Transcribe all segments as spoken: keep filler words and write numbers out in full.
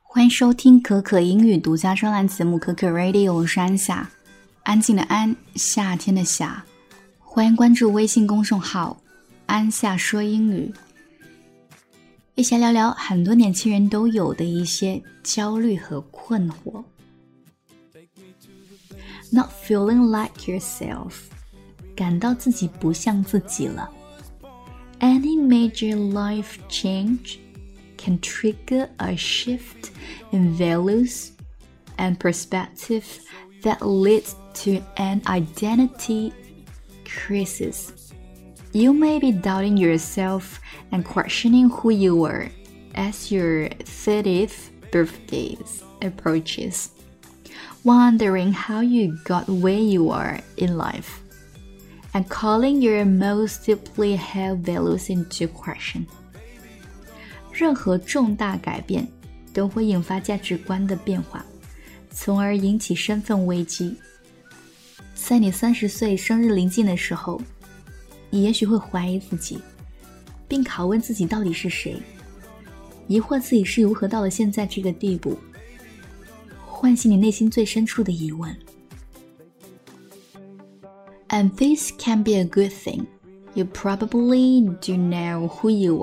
欢迎收听可可英语独家专栏节目可可 Radio， 我是安夏，安静的安，夏天的夏。欢迎关注微信公众号安夏说英语，一起聊聊很多年轻人都有的一些焦虑和困惑。 Not feeling like yourself， 感到自己不像自己了。 Any major life change can trigger a shift in values and perspective that leads to an identity crisis. You may be doubting yourself and questioning who you are as your thirtieth birthday approaches, wondering how you got where you are in life, and calling your most deeply held values into question.任何重大改变都会引发价值观的变化，从而引起身份危机。在你三十岁生日临近的时候，你也许会怀疑自己，并拷问自己到底是谁，疑惑自己是如何到了现在这个地步，唤醒你内心最深处的疑问。And this can be a good thing. You probably do know who you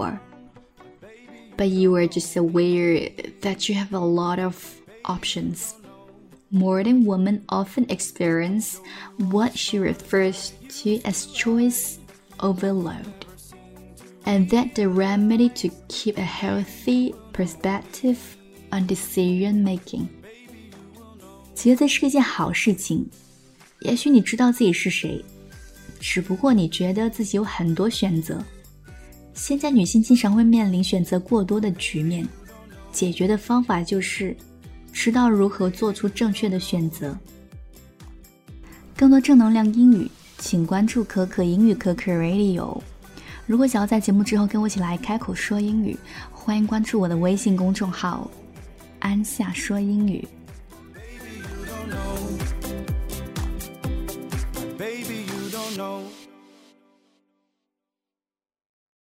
are.But you are just aware that you have a lot of options. Modern women often experience what she refers to as choice overload, and that the remedy to keep a healthy perspective on decision making. 其实这是一件好事情，也许你知道自己是谁，只不过你觉得自己有很多选择。现在女性经常会面临选择过多的局面，解决的方法就是知道如何做出正确的选择。更多正能量英语，请关注可可英语可可 Radio。 如果想要在节目之后跟我一起来开口说英语，欢迎关注我的微信公众号安夏说英语。 Baby, you don't know